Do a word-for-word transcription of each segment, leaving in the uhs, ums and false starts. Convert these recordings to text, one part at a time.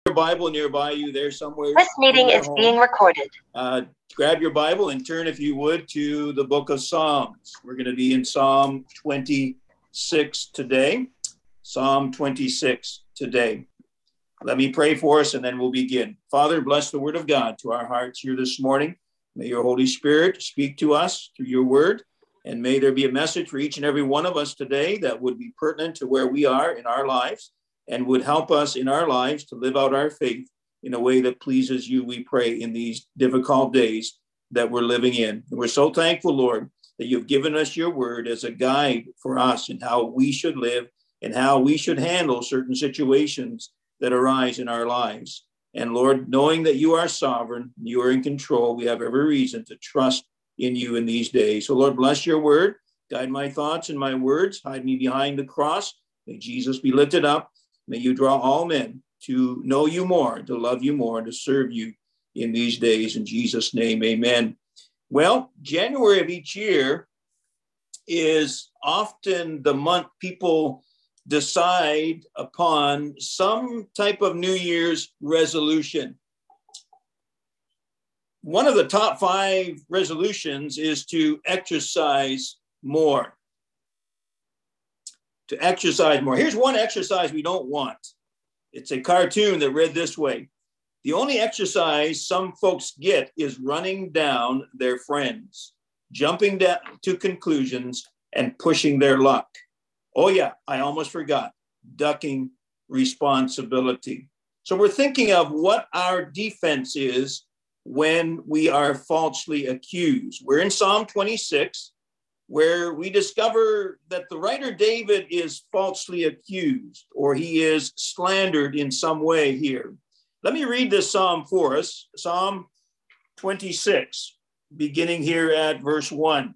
Your Bible nearby you there somewhere. This meeting is home. being recorded. Uh, grab your Bible and turn, if you would, to the book of Psalms. We're going to be in Psalm twenty-six today. Psalm twenty-six today. Let me pray for us and then we'll begin. Father, bless the word of God to our hearts here this morning. May your Holy Spirit speak to us through your word. And may there be a message for each and every one of us today that would be pertinent to where we are in our lives and would help us in our lives to live out our faith in a way that pleases you, we pray, in these difficult days that we're living in. And we're so thankful, Lord, that you've given us your word as a guide for us in how we should live and how we should handle certain situations that arise in our lives. And Lord, knowing that you are sovereign, you are in control, we have every reason to trust in you in these days. So Lord, bless your word, guide my thoughts and my words, hide me behind the cross. May Jesus be lifted up. May you draw all men to know you more, to love you more, and to serve you in these days. In Jesus' name, amen. Well, January of each year is often the month people decide upon some type of New Year's resolution. One of the top five resolutions is to exercise more. To exercise more. Here's one exercise we don't want. It's a cartoon that read this way. The only exercise some folks get is running down their friends, jumping down to conclusions, and pushing their luck. Oh yeah, I almost forgot, ducking responsibility. So we're thinking of what our defense is when we are falsely accused. We're in Psalm twenty-six, where we discover that the writer David is falsely accused, or he is slandered in some way here. Let me read this psalm for us, Psalm twenty-six, beginning here at verse one.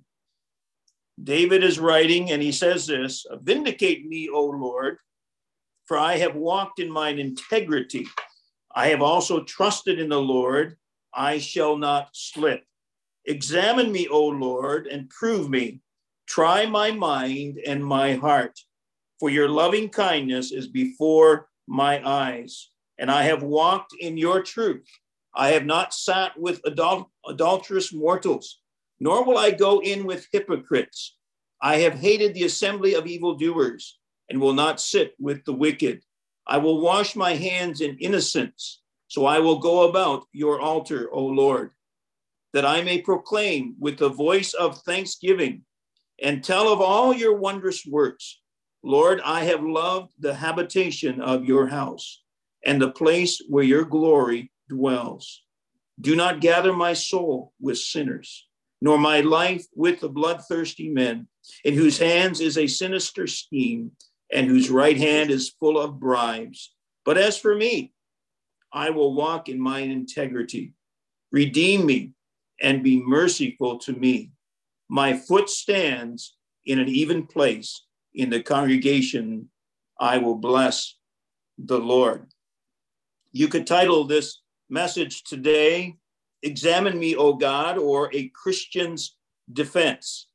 David is writing, and he says this, "Vindicate me, O Lord, for I have walked in mine integrity. I have also trusted in the Lord. I shall not slip. Examine me, O Lord, and prove me. Try my mind and my heart, for your loving kindness is before my eyes, and I have walked in your truth. I have not sat with adul- adulterous mortals, nor will I go in with hypocrites. I have hated the assembly of evildoers, and will not sit with the wicked. I will wash my hands in innocence, so I will go about your altar, O Lord, that I may proclaim with the voice of thanksgiving and tell of all your wondrous works. Lord, I have loved the habitation of your house and the place where your glory dwells. Do not gather my soul with sinners, nor my life with the bloodthirsty men, in whose hands is a sinister scheme and whose right hand is full of bribes. But as for me, I will walk in mine integrity. Redeem me and be merciful to me. My foot stands in an even place. In the congregation, I will bless the Lord." You could title this message today, "Examine Me, O God," or "A Christian's Defense."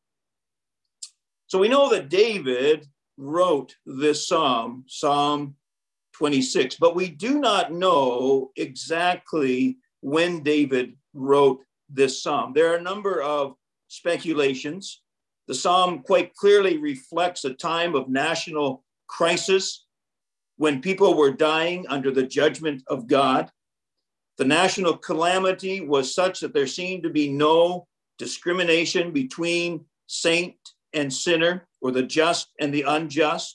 So we know that David wrote this psalm, Psalm twenty-six, but we do not know exactly when David wrote this psalm. There are a number of speculations. The psalm quite clearly reflects a time of national crisis when people were dying under the judgment of God. The national calamity was such that there seemed to be no discrimination between saint and sinner, or the just and the unjust.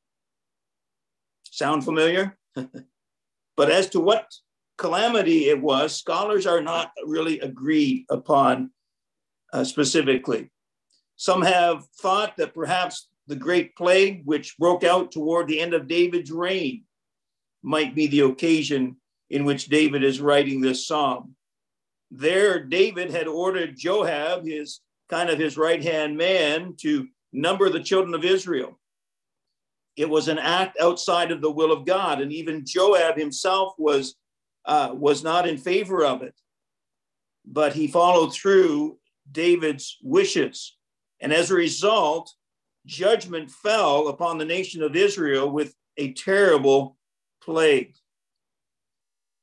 Sound familiar? But as to what calamity it was, scholars are not really agreed upon uh, specifically. Some have thought that perhaps the Great Plague, which broke out toward the end of David's reign, might be the occasion in which David is writing this psalm. There, David had ordered Joab, his kind of his right-hand man, to number the children of Israel. It was an act outside of the will of God, and even Joab himself was, uh, was not in favor of it. But he followed through David's wishes. And as a result, judgment fell upon the nation of Israel with a terrible plague.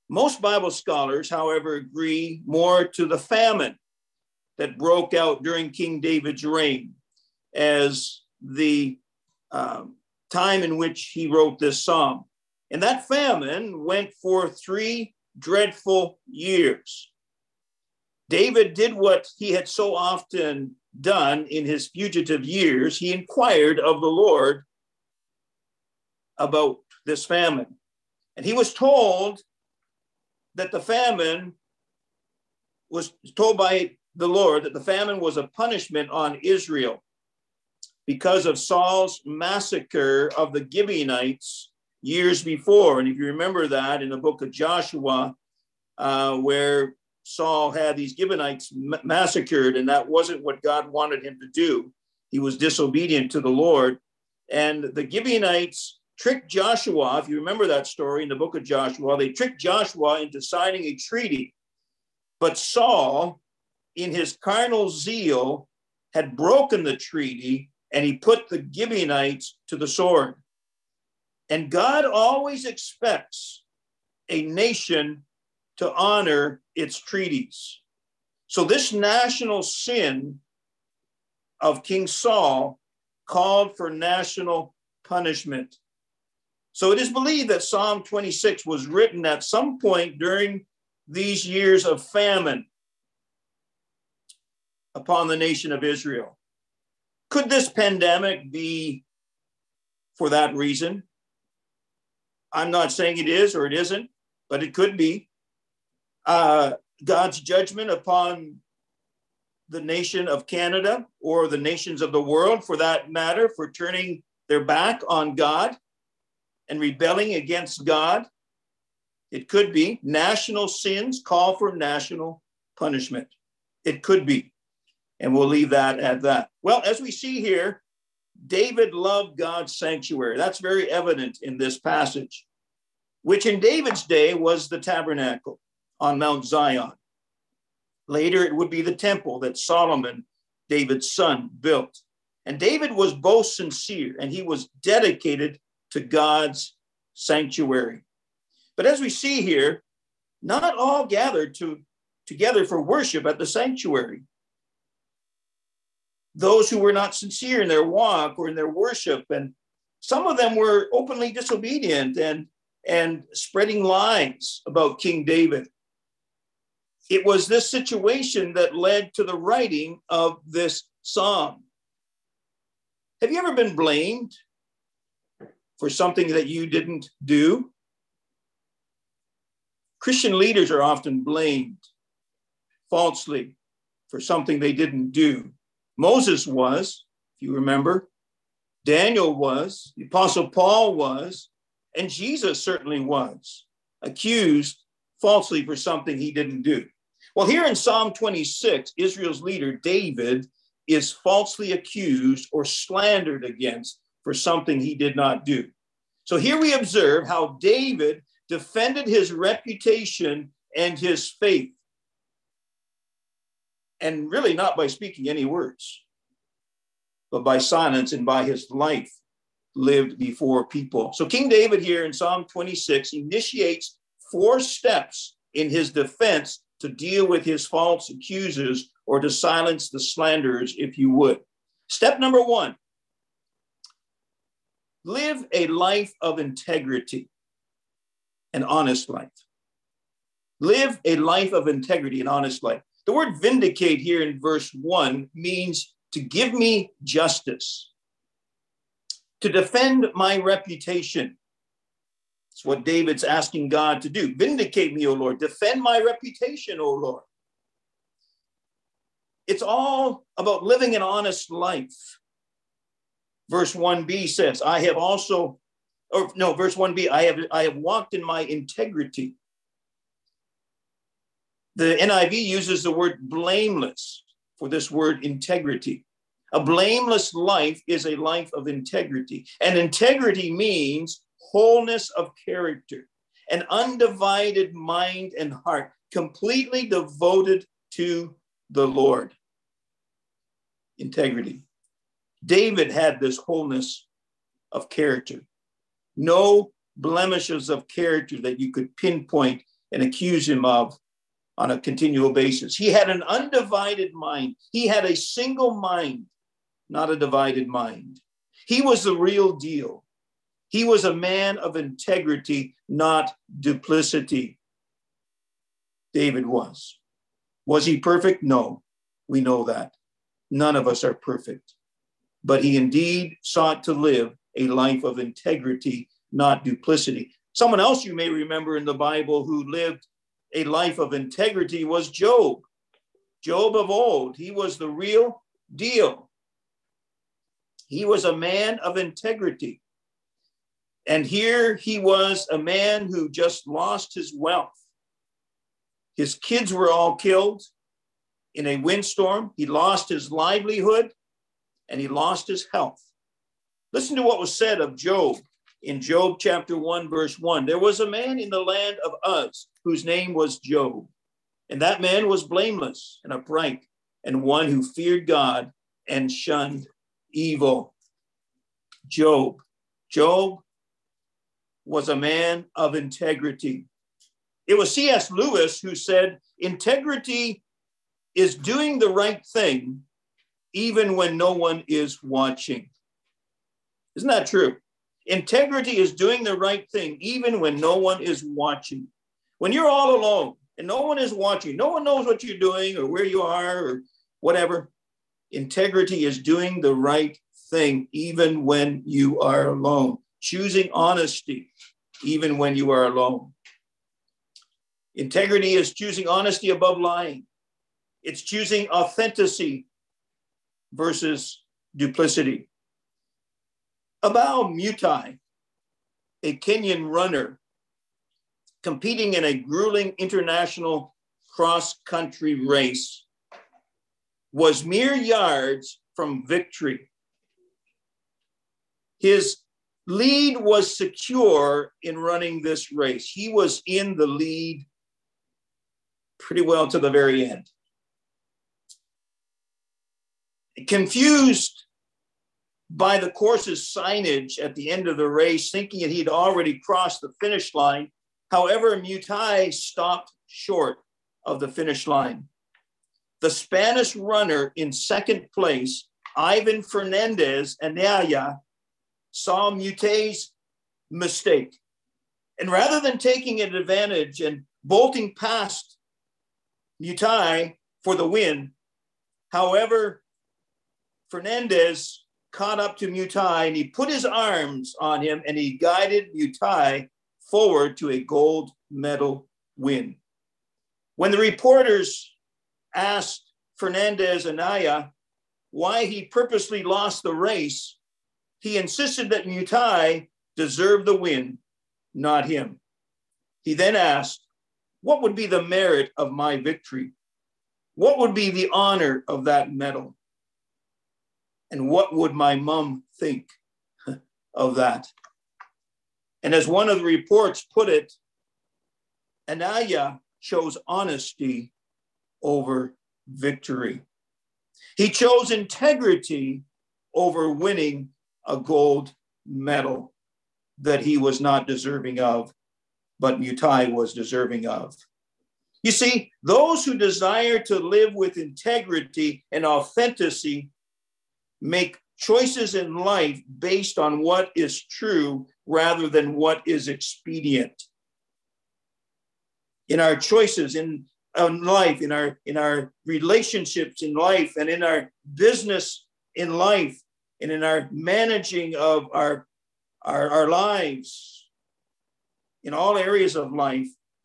Most Bible scholars, however, agree more to the famine that broke out during King David's reign as the um, time in which he wrote this psalm. And that famine went for three dreadful years. David did what he had so often done in his fugitive years. He inquired of the Lord about this famine. And he was told that the famine was told by the Lord that the famine was a punishment on Israel because of Saul's massacre of the Gibeonites years before. And if you remember that in the book of Joshua, uh, where Saul had these Gibeonites m- massacred, and that wasn't what God wanted him to do. He was disobedient to the Lord. And the Gibeonites tricked Joshua. If you remember that story in the book of Joshua, they tricked Joshua into signing a treaty. But Saul, in his carnal zeal, had broken the treaty, and he put the Gibeonites to the sword. And God always expects a nation to honor its treaties. So this national sin of King Saul called for national punishment. So it is believed that Psalm twenty-six was written at some point during these years of famine upon the nation of Israel. Could this pandemic be for that reason? I'm not saying it is or it isn't, but it could be. Uh, God's judgment upon the nation of Canada, or the nations of the world for that matter, for turning their back on God and rebelling against God. It could be. National sins call for national punishment. It could be. And we'll leave that at that. Well, as we see here, David loved God's sanctuary. That's very evident in this passage, which in David's day was the tabernacle on Mount Zion. Later, it would be the temple that Solomon, David's son, built. And David was both sincere and he was dedicated to God's sanctuary. But as we see here, not all gathered to, together for worship at the sanctuary. Those who were not sincere in their walk or in their worship, and some of them were openly disobedient and, and spreading lies about King David. It was this situation that led to the writing of this psalm. Have you ever been blamed for something that you didn't do? Christian leaders are often blamed falsely for something they didn't do. Moses was, if you remember. Daniel was. The Apostle Paul was. And Jesus certainly was accused falsely for something he didn't do. Well, here in Psalm twenty-six, Israel's leader, David, is falsely accused or slandered against for something he did not do. So here we observe how David defended his reputation and his faith. And really not by speaking any words, but by silence and by his life lived before people. So King David here in Psalm twenty-six initiates four steps in his defense to deal with his false accusers, or to silence the slanderers, if you would. Step number one, live a life of integrity, an honest life. Live a life of integrity, an honest life. The word vindicate here in verse one means to give me justice, to defend my reputation. It's what David's asking God to do. Vindicate me, O Lord. Defend my reputation, O Lord. It's all about living an honest life. Verse one b says, I have also, or no, verse one b, I have, I have walked in my integrity. The N I V uses the word blameless for this word integrity. A blameless life is a life of integrity. And integrity means wholeness of character, an undivided mind and heart, completely devoted to the Lord. Integrity. David had this wholeness of character. No blemishes of character that you could pinpoint and accuse him of on a continual basis. He had an undivided mind. He had a single mind, not a divided mind. He was the real deal. He was a man of integrity, not duplicity. David was. Was he perfect? No, we know that. None of us are perfect. But he indeed sought to live a life of integrity, not duplicity. Someone else you may remember in the Bible who lived a life of integrity was Job. Job of old, he was the real deal. He was a man of integrity. And here he was a man who just lost his wealth. His kids were all killed in a windstorm. He lost his livelihood and he lost his health. Listen to what was said of Job in Job chapter one, verse one. There was a man in the land of Uz whose name was Job. And that man was blameless and upright and one who feared God and shunned evil. Job. Job was a man of integrity. It was C S Lewis who said, integrity is doing the right thing even when no one is watching. Isn't that true? Integrity is doing the right thing even when no one is watching. When you're all alone and no one is watching, no one knows what you're doing or where you are or whatever, integrity is doing the right thing even when you are alone. Choosing honesty even when you are alone. Integrity is choosing honesty above lying. It's choosing authenticity versus duplicity. Abao Mutai, a Kenyan runner competing in a grueling international cross-country race, was mere yards from victory. His lead was secure in running this race. He was in the lead pretty well to the very end. Confused by the course's signage at the end of the race, thinking that he'd already crossed the finish line, however, Mutai stopped short of the finish line. The Spanish runner in second place, Ivan Fernandez Anaya, saw Mutai's mistake. And rather than taking an advantage and bolting past Mutai for the win, however, Fernandez caught up to Mutai and he put his arms on him and he guided Mutai forward to a gold medal win. When the reporters asked Fernandez Anaya why he purposely lost the race, he insisted that Mutai deserved the win, not him. He then asked, what would be the merit of my victory? What would be the honor of that medal? And what would my mom think of that? And as one of the reports put it, Anaya chose honesty over victory. He chose integrity over winning a gold medal that he was not deserving of, but Mutai was deserving of. You see, those who desire to live with integrity and authenticity make choices in life based on what is true rather than what is expedient. In our choices in, in life, in our, in our relationships in life, and in our business in life, and in our managing of our, our, our lives, in all areas of life,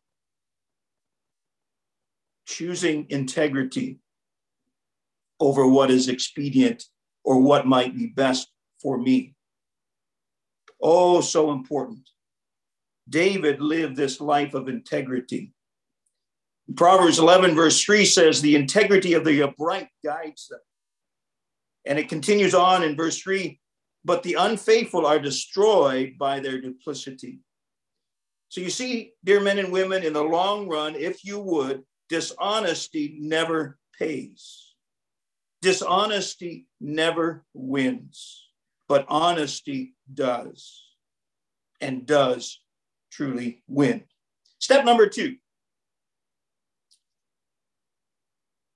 choosing integrity over what is expedient or what might be best for me. Oh, so important. David lived this life of integrity. Proverbs eleven verse three says, the integrity of the upright guides them. And it continues on in verse three, but the unfaithful are destroyed by their duplicity. So you see, dear men and women, in the long run, if you would, dishonesty never pays. Dishonesty never wins, but honesty does, and does truly win. Step number two,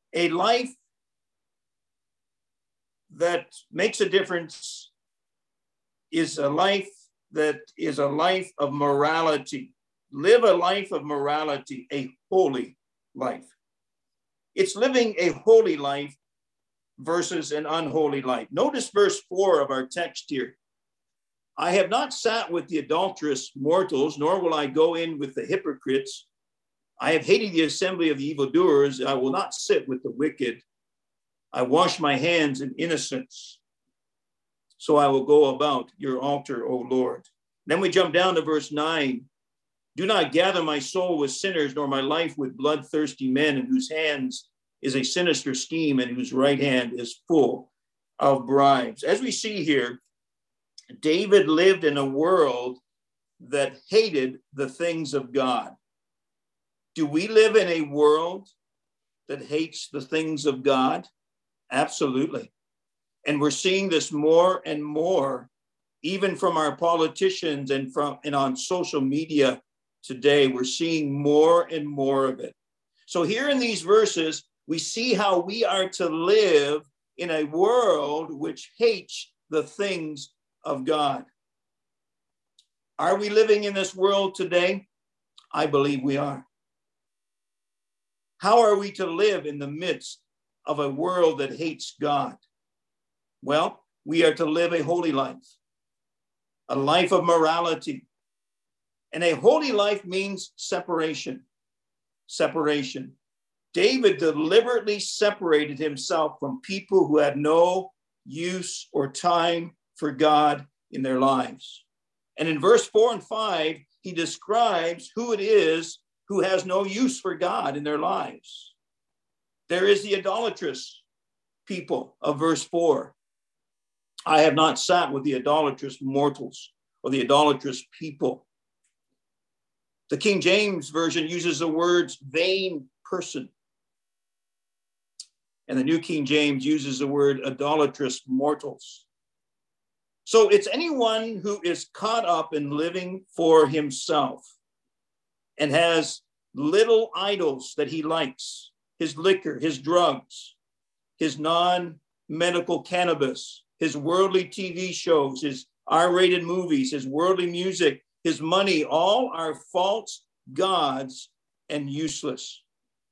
A life that makes a difference is a life that is a life of morality. Live a life of morality, a holy life. It's living a holy life versus an unholy life. Notice verse four of our text here. I have not sat with the adulterous mortals, nor will I go in with the hypocrites. I have hated the assembly of the evildoers. I will not sit with the wicked. I wash my hands in innocence. So I will go about your altar, O Lord. Then we jump down to verse nine. Do not gather my soul with sinners, nor my life with bloodthirsty men, in whose hands is a sinister scheme and whose right hand is full of bribes. As we see here, David lived in a world that hated the things of God. Do we live in a world that hates the things of God? Absolutely. And we're seeing this more and more, even from our politicians and from and on social media today. We're seeing more and more of it. So here in these verses, we see how we are to live in a world which hates the things of God. Are we living in this world today? I believe we are. How are we to live in the midst of a world that hates God? Well, we are to live a holy life, a life of morality. And a holy life means separation. Separation. David deliberately separated himself from people who had no use or time for God in their lives. And in verse four and five, he describes who it is who has no use for God in their lives. There is the idolatrous people of verse four. I have not sat with the idolatrous mortals or the idolatrous people. The King James Version uses the words vain person. And the New King James uses the word idolatrous mortals. So it's anyone who is caught up in living for himself and has little idols that he likes, his liquor, his drugs, his non-medical cannabis, his worldly T V shows, his R-rated movies, his worldly music, his money, all are false gods and useless.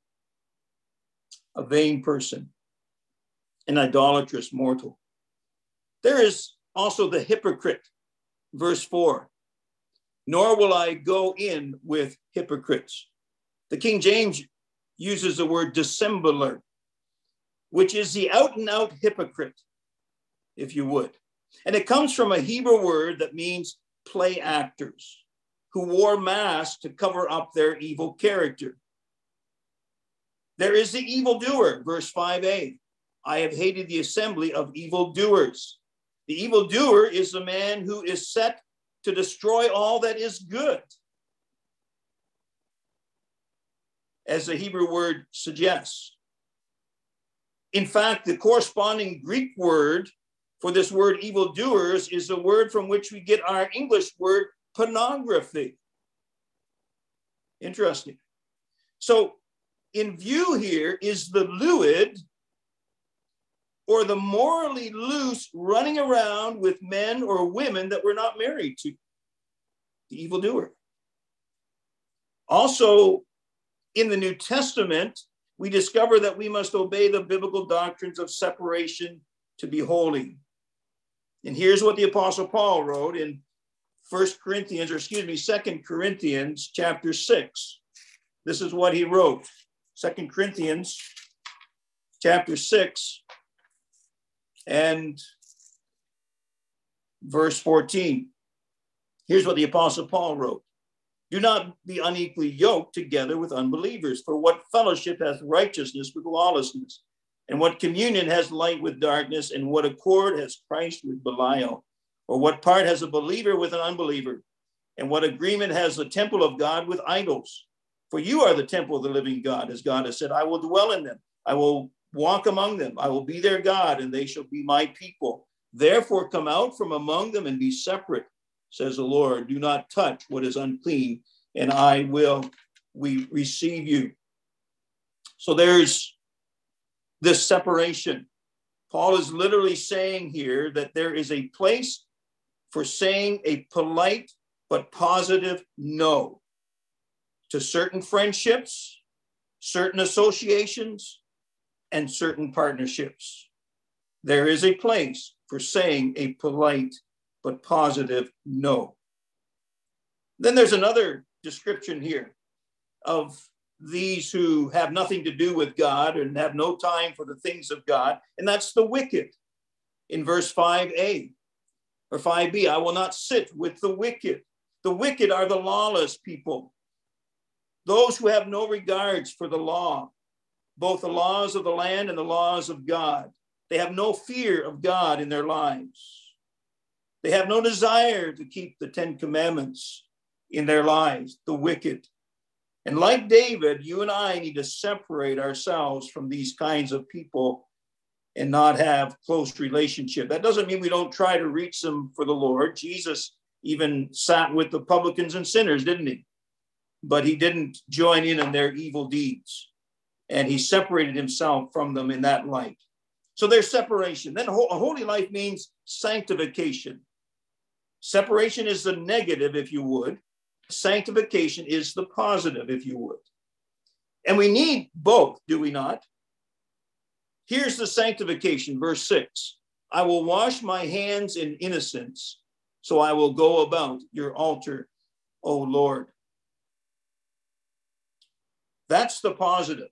A vain person, an idolatrous mortal. There is also the hypocrite, verse four. Nor will I go in with hypocrites. The King James uses the word dissembler, which is the out and out hypocrite, if you would. And it comes from a Hebrew word that means play actors who wore masks to cover up their evil character. There is the evildoer, verse five a. I have hated the assembly of evildoers. The evildoer is the man who is set to destroy all that is good, as the Hebrew word suggests. In fact, the corresponding Greek word for this word evildoers is the word from which we get our English word pornography. Interesting. So in view here is the lewd or the morally loose running around with men or women that we're not married to, the evildoer. Also, in the New Testament, we discover that we must obey the biblical doctrines of separation to be holy. And here's what the Apostle Paul wrote in First Corinthians, or excuse me, Second Corinthians chapter six. This is what he wrote. Second Corinthians chapter six and verse fourteen. Here's what the Apostle Paul wrote. Do not be unequally yoked together with unbelievers. For what fellowship hath righteousness with lawlessness? And what communion has light with darkness? And what accord has Christ with Belial? Or what part has a believer with an unbeliever? And what agreement has the temple of God with idols? For you are the temple of the living God, as God has said, I will dwell in them. I will walk among them. I will be their God, and they shall be my people. Therefore come out from among them and be separate, says the Lord. Do not touch what is unclean, and I will we receive you. So there's this separation. Paul is literally saying here that there is a place for saying a polite but positive no to certain friendships, certain associations, and certain partnerships. There is a place for saying a polite but positive no. Then there's another description here of these who have nothing to do with God and have no time for the things of God, and that's the wicked. In verse five a or five b, I will not sit with the wicked. The wicked are the lawless people, those who have no regards for the law, both the laws of the land and the laws of God. They have no fear of God in their lives. They have no desire to keep the Ten Commandments in their lives, the wicked. And like David, you and I need to separate ourselves from these kinds of people and not have close relationship. That doesn't mean we don't try to reach them for the Lord. Jesus even sat with the publicans and sinners, didn't he? But he didn't join in on their evil deeds. And he separated himself from them in that light. So there's separation. Then a holy life means sanctification. Separation is the negative, if you would. Sanctification is the positive, if you would. And we need both, do we not? Here's the sanctification, verse six. I will wash my hands in innocence, so I will go about your altar, O Lord. That's the positive.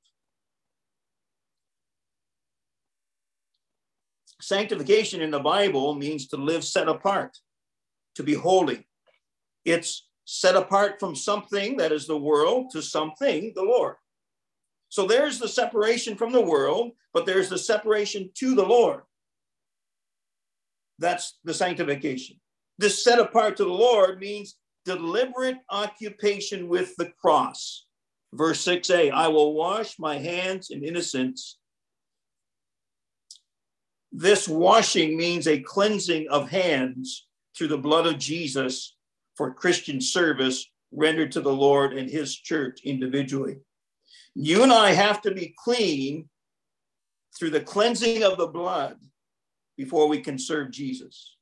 Sanctification in the Bible means to live set apart, to be holy. It's set apart from something that is the world to something, the Lord. So there's the separation from the world, but there's the separation to the Lord. That's the sanctification. This set apart to the Lord means deliberate occupation with the cross. Verse six a, I will wash my hands in innocence. This washing means a cleansing of hands through the blood of Jesus for Christian service rendered to the Lord and his church individually. You and I have to be clean through the cleansing of the blood before we can serve Jesus.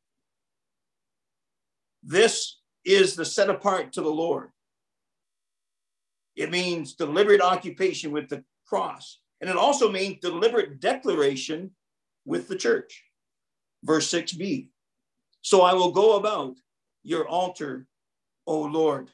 This is the set apart to the Lord. It means deliberate occupation with the cross. And it also means deliberate declaration with the church. Verse six b, so I will go about your altar, O Lord.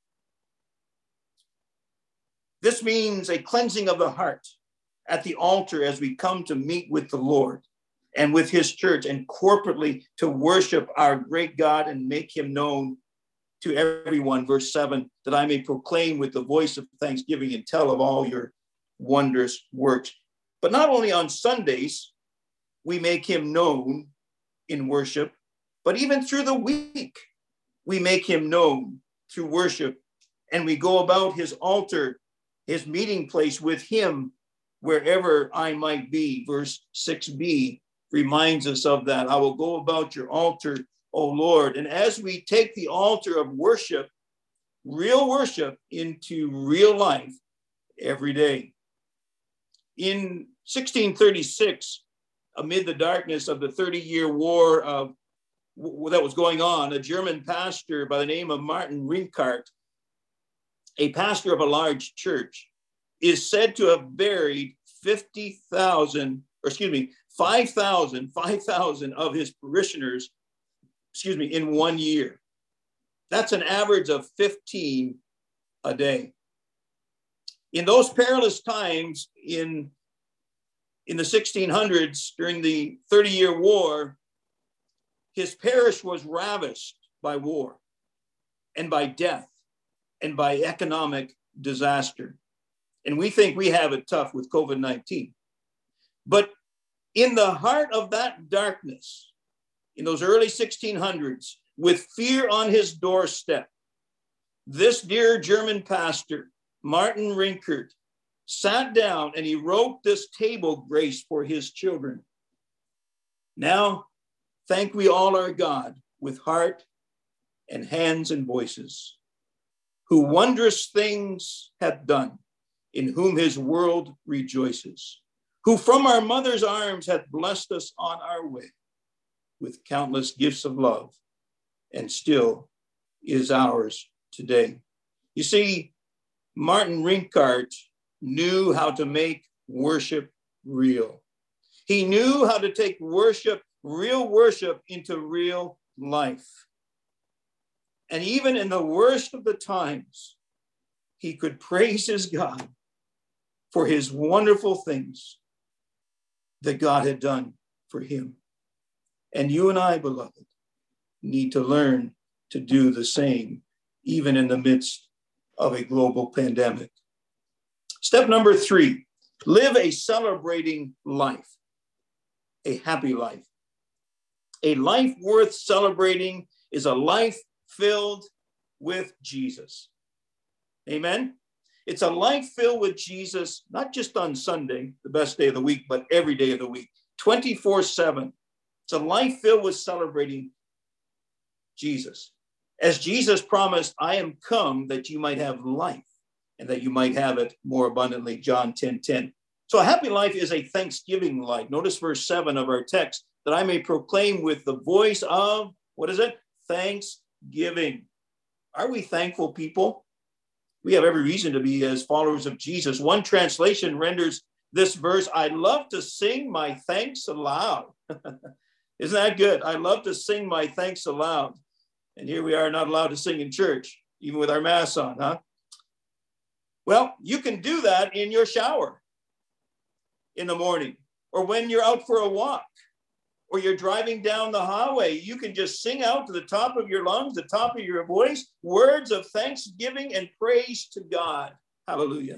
This means a cleansing of the heart at the altar as we come to meet with the Lord and with his church and corporately to worship our great God and make him known to everyone. Verse seven, that I may proclaim with the voice of thanksgiving and tell of all your wondrous works. But not only on Sundays, we make him known in worship, but even through the week, we make him known through worship. And we go about his altar, his meeting place with him wherever I might be. Verse six b reminds us of that. I will go about your altar, O Lord. And as we take the altar of worship, real worship, into real life every day. In sixteen thirty-six, amid the darkness of the thirty-year war of, w- that was going on, a German pastor by the name of Martin Rinkart, a pastor of a large church, is said to have buried fifty thousand, or excuse me, five thousand, five thousand of his parishioners, excuse me, in one year. That's an average of fifteen a day. In those perilous times in, in the sixteen hundreds, during the thirty-year war, his parish was ravished by war and by death and by economic disaster. And we think we have it tough with COVID nineteen. But in the heart of that darkness, in those early sixteen hundreds, with fear on his doorstep, this dear German pastor, Martin Rinkart, sat down and he wrote this table grace for his children. Now, thank we all our God with heart and hands and voices, who wondrous things hath done, in whom his world rejoices, who from our mother's arms hath blessed us on our way with countless gifts of love, and still is ours today. You see, Martin Rinkart knew how to make worship real. He knew how to take worship, real worship, into real life. And even in the worst of the times, he could praise his God for his wonderful things that God had done for him. And you and I, beloved, need to learn to do the same, even in the midst of a global pandemic. Step number three, live a celebrating life, a happy life. A life worth celebrating is a life filled with Jesus. Amen? It's a life filled with Jesus, not just on Sunday, the best day of the week, but every day of the week, twenty-four seven. It's a life filled with celebrating Jesus. As Jesus promised, I am come that you might have life and that you might have it more abundantly, John ten ten. So a happy life is a thanksgiving life. Notice verse seven of our text, that I may proclaim with the voice of, what is it? Thanksgiving. Are we thankful people? We have every reason to be as followers of Jesus. One translation renders this verse, I love to sing my thanks aloud. Isn't that good? I love to sing my thanks aloud. And here we are not allowed to sing in church, even with our mask on, huh? Well, you can do that in your shower in the morning, or when you're out for a walk, or you're driving down the highway. You can just sing out to the top of your lungs, the top of your voice, words of thanksgiving and praise to God. Hallelujah.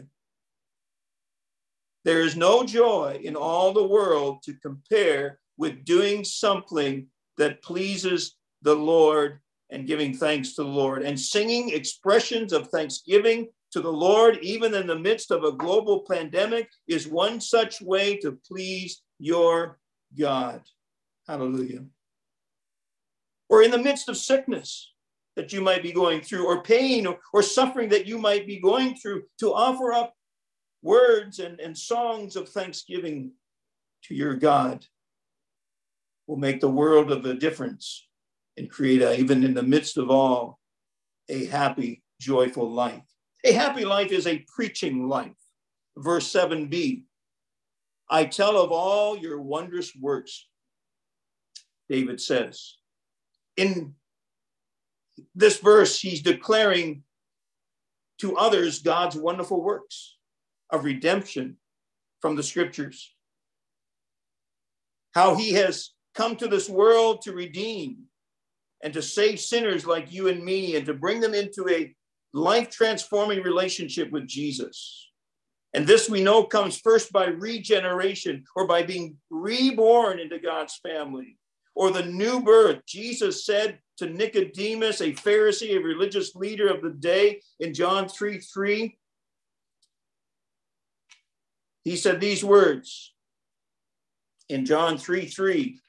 There is no joy in all the world to compare with doing something that pleases the Lord and giving thanks to the Lord and singing expressions of thanksgiving to the Lord, even in the midst of a global pandemic, is one such way to please your God. Hallelujah. Or in the midst of sickness that you might be going through, or pain or, or suffering that you might be going through, to offer up words and, and songs of thanksgiving to your God will make the world of a difference and create, a, even in the midst of all, a happy, joyful life. A happy life is a preaching life. Verse seven b, I tell of all your wondrous works, David says. In this verse, he's declaring to others God's wonderful works of redemption from the scriptures. How he has come to this world to redeem and to save sinners like you and me, and to bring them into a life-transforming relationship with Jesus. And this we know comes first by regeneration, or by being reborn into God's family, or the new birth. Jesus said to Nicodemus, a Pharisee, a religious leader of the day, in John three three, he said these words in John three three,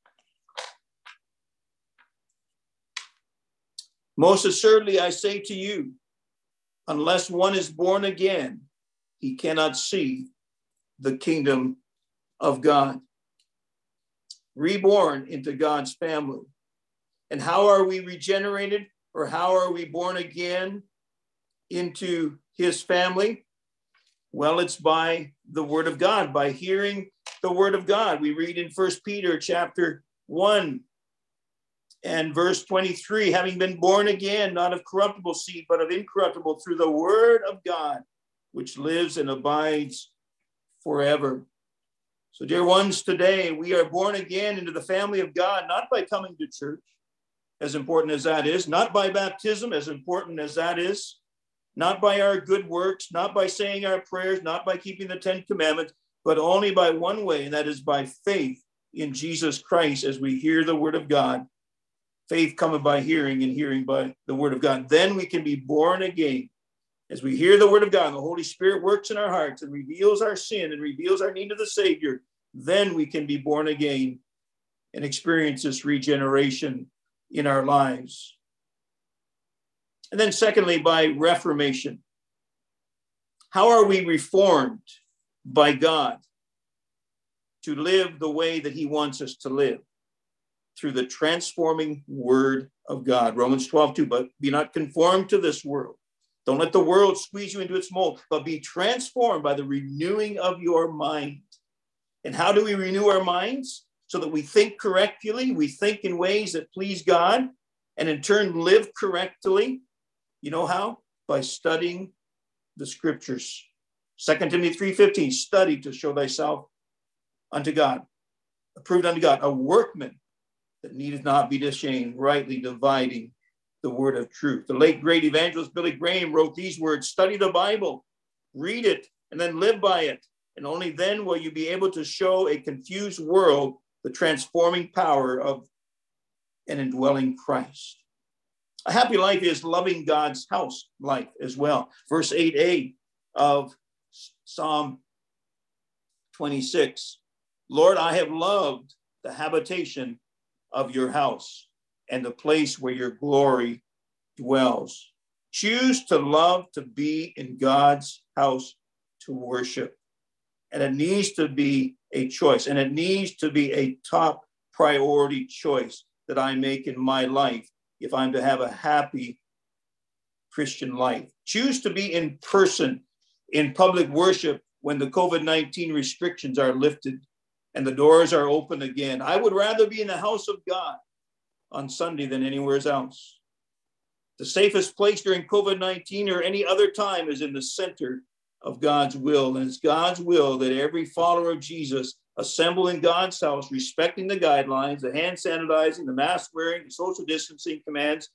most assuredly I say to you, unless one is born again, he cannot see the kingdom of God. Reborn into God's family. And how are we regenerated, or how are we born again into his family? Well, it's by the word of God, by hearing the word of God. We read in First Peter chapter one and verse twenty-three, having been born again, not of corruptible seed, but of incorruptible, through the word of God, which lives and abides forever. So, dear ones, today we are born again into the family of God, not by coming to church, as important as that is, not by baptism, as important as that is, not by our good works, not by saying our prayers, not by keeping the Ten Commandments, but only by one way, and that is by faith in Jesus Christ as we hear the word of God. Faith cometh by hearing, and hearing by the word of God. Then we can be born again. As we hear the word of God, and the Holy Spirit works in our hearts and reveals our sin and reveals our need of the Savior, then we can be born again and experience this regeneration in our lives. And then secondly, by reformation. How are we reformed by God? to live the way that he wants us to live through the transforming word of God. Romans twelve two, but be not conformed to this world. Don't let the world squeeze you into its mold, but be transformed by the renewing of your mind. And how do we renew our minds? So that we think correctly, we think in ways that please God, and in turn live correctly. You know how? By studying the scriptures. Second Timothy three fifteen, study to show thyself unto God, approved unto God, a workman that needeth not be ashamed, rightly dividing the word of truth. The late great evangelist Billy Graham wrote these words: study the Bible, read it, and then live by it. And only then will you be able to show a confused world the transforming power of an indwelling Christ. A happy life is loving God's house life as well. Verse eight a of Psalm twenty-six. Lord, I have loved the habitation of your house and the place where your glory dwells. Choose to love to be in God's house to worship. And it needs to be a choice, and it needs to be a top priority choice that I make in my life if I'm to have a happy Christian life. Choose to be in person in public worship when the COVID nineteen restrictions are lifted and the doors are open again. I would rather be in the house of God on Sunday than anywhere else. The safest place during COVID nineteen or any other time is in the center of God's will. And it's God's will that every follower of Jesus assemble in God's house, respecting the guidelines, the hand sanitizing, the mask wearing, the social distancing commands,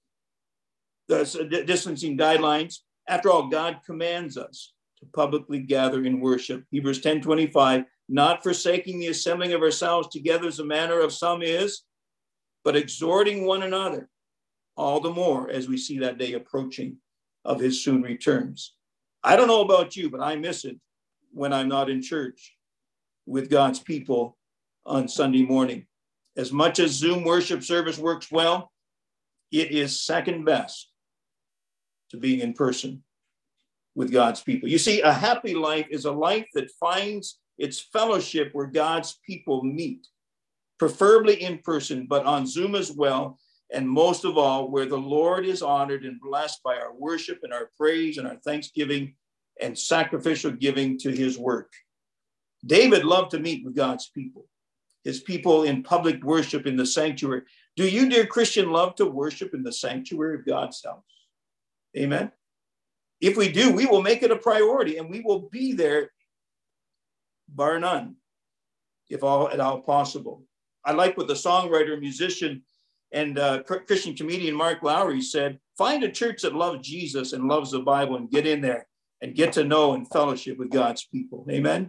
the distancing guidelines. After all, God commands us to publicly gather in worship. Hebrews ten twenty-five, not forsaking the assembling of ourselves together as the manner of some is, but exhorting one another, all the more as we see that day approaching of his soon returns. I don't know about you, but I miss it when I'm not in church with God's people on Sunday morning. As much as Zoom worship service works well, it is second best to being in person with God's people. You see, a happy life is a life that finds its fellowship where God's people meet, preferably in person, but on Zoom as well. And most of all, where the Lord is honored and blessed by our worship and our praise and our thanksgiving and sacrificial giving to his work. David loved to meet with God's people, his people in public worship in the sanctuary. Do you, dear Christian, love to worship in the sanctuary of God's house? Amen. If we do, we will make it a priority and we will be there, bar none, if all at all possible. I like what the songwriter, musician, and uh, Christian comedian Mark Lowry said: find a church that loves Jesus and loves the Bible and get in there and get to know and fellowship with God's people. Amen.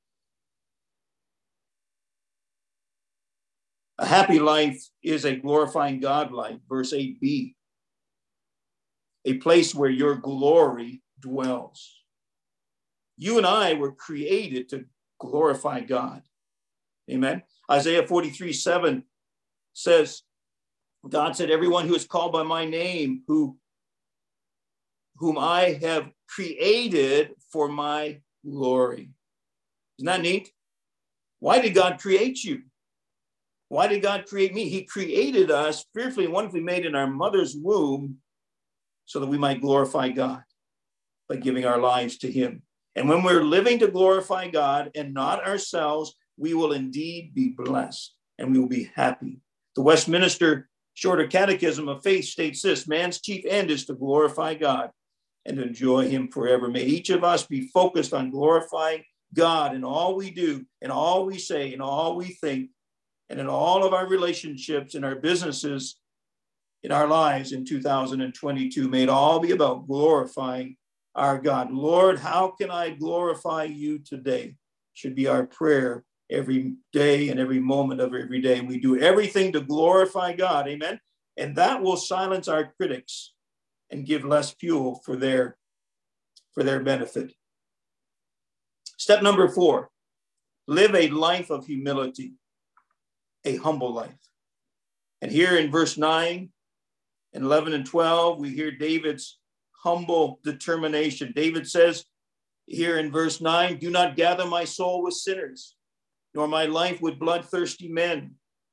A happy life is a glorifying God life. Verse eight b, a place where your glory dwells. You and I were created to glorify God. Amen. Isaiah forty-three seven says, God said, everyone who is called by my name, who, whom I have created for my glory. Isn't that neat? Why did God create you? Why did God create me? He created us fearfully and wonderfully made in our mother's womb so that we might glorify God by giving our lives to him. And when we're living to glorify God and not ourselves, we will indeed be blessed and we will be happy. The Westminster Shorter Catechism of Faith states this: man's chief end is to glorify God and to enjoy him forever. May each of us be focused on glorifying God in all we do, in all we say, in all we think, and in all of our relationships, in our businesses, in our lives in two thousand twenty-two. May it all be about glorifying our God. Lord, how can I glorify you today? Should be our prayer every day and every moment of every day. And we do everything to glorify God. Amen. And that will silence our critics and give less fuel for their, for their benefit. Step number four, live a life of humility, a humble life. And here in verse nine and eleven and twelve, we hear David's humble determination. David says here in verse nine, do not gather my soul with sinners, nor my life with bloodthirsty men.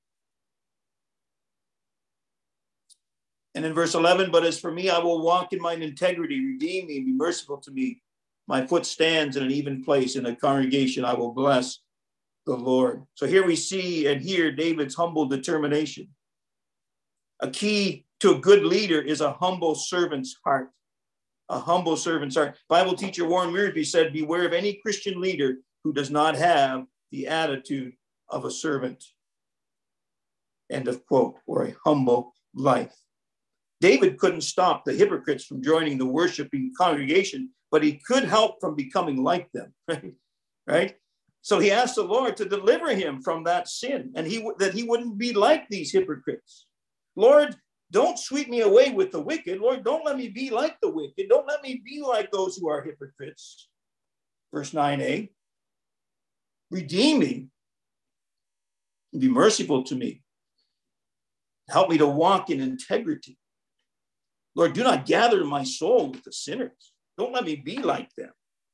And in verse eleven, but as for me, I will walk in mine integrity, redeem me, and be merciful to me. My foot stands in an even place. In a congregation, I will bless the Lord. So here we see and hear David's humble determination. A key to a good leader is a humble servant's heart. A humble servant's heart. Bible teacher Warren Wiersbe said, beware of any Christian leader who does not have the attitude of a servant. End of quote. Or a humble life. David couldn't stop the hypocrites from joining the worshiping congregation, but he could help from becoming like them, right? Right? So he asked the Lord to deliver him from that sin, and he that he wouldn't be like these hypocrites. Lord, don't sweep me away with the wicked. Lord, don't let me be like the wicked. Don't let me be like those who are hypocrites. Verse nine a, redeem me and be merciful to me. Help me to walk in integrity. Lord, do not gather my soul with the sinners. Don't let me be like them.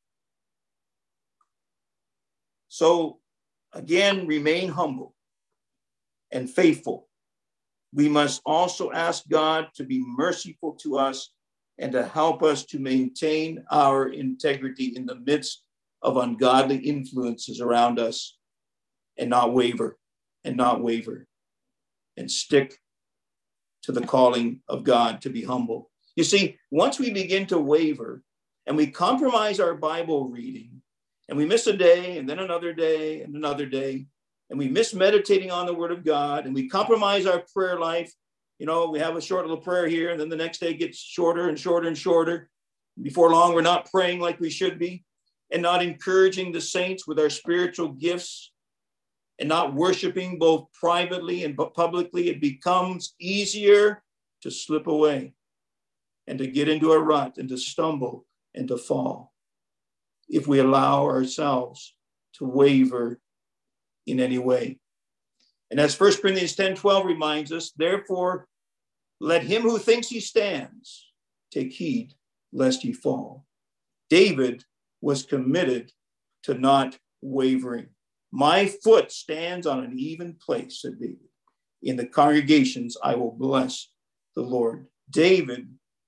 So again, remain humble and faithful. We must also ask God to be merciful to us and to help us to maintain our integrity in the midst of ungodly influences around us, and not waver, and not waver, and stick to the calling of God to be humble. You see, once we begin to waver and we compromise our Bible reading, and we miss a day and then another day and another day, and we miss meditating on the word of God, and we compromise our prayer life. You know, we have a short little prayer here, and then the next day gets shorter and shorter and shorter. Before long, we're not praying like we should be, and not encouraging the saints with our spiritual gifts, and not worshiping both privately and publicly. It becomes easier to slip away and to get into a rut and to stumble and to fall if we allow ourselves to waver in any way. And as First Corinthians ten twelve reminds us, therefore, let him who thinks he stands take heed lest he fall. David was committed to not wavering. My foot stands on an even place, said David. In the congregations, I will bless the Lord. David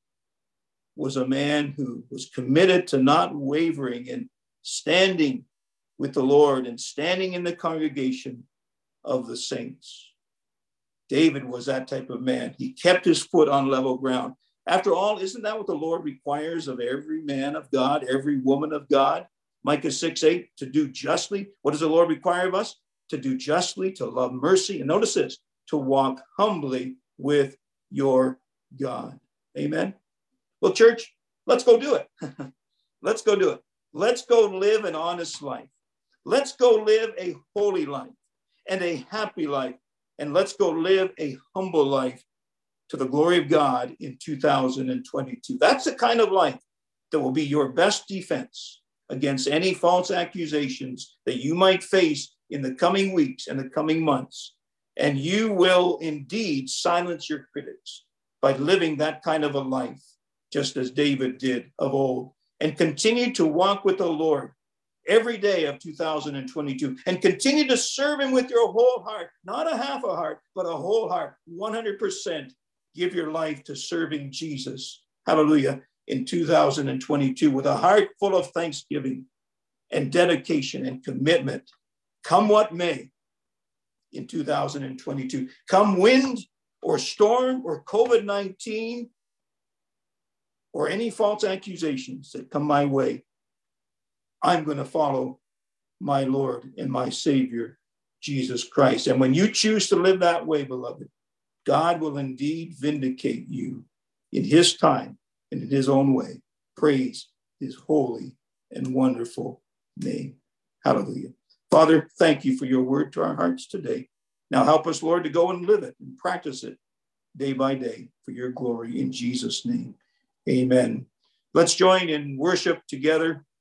was a man who was committed to not wavering and standing with the Lord and standing in the congregation of the saints. David was that type of man. He kept his foot on level ground. After all, isn't that what the Lord requires of every man of God, every woman of God? Micah six eight, to do justly. What does the Lord require of us? To do justly, to love mercy. And notice this, to walk humbly with your God. Amen. Well, church, let's go do it. Let's go do it. Let's go live an honest life. Let's go live a holy life and a happy life. And let's go live a humble life to the glory of God in two thousand twenty-two. That's the kind of life that will be your best defense against any false accusations that you might face in the coming weeks and the coming months. And you will indeed silence your critics by living that kind of a life, just as David did of old, and continue to walk with the Lord every day of two thousand twenty-two, and continue to serve him with your whole heart, not a half a heart, but a whole heart, one hundred percent. Give your life to serving Jesus. Hallelujah. In two thousand twenty-two, with a heart full of thanksgiving and dedication and commitment, come what may in two thousand twenty-two. Come wind or storm or COVID nineteen or any false accusations that come my way, I'm going to follow my Lord and my Savior, Jesus Christ. And when you choose to live that way, beloved, God will indeed vindicate you in his time and in his own way. Praise his holy and wonderful name. Hallelujah. Father, thank you for your word to our hearts today. Now help us, Lord, to go and live it and practice it day by day for your glory in Jesus' name. Amen. Let's join in worship together.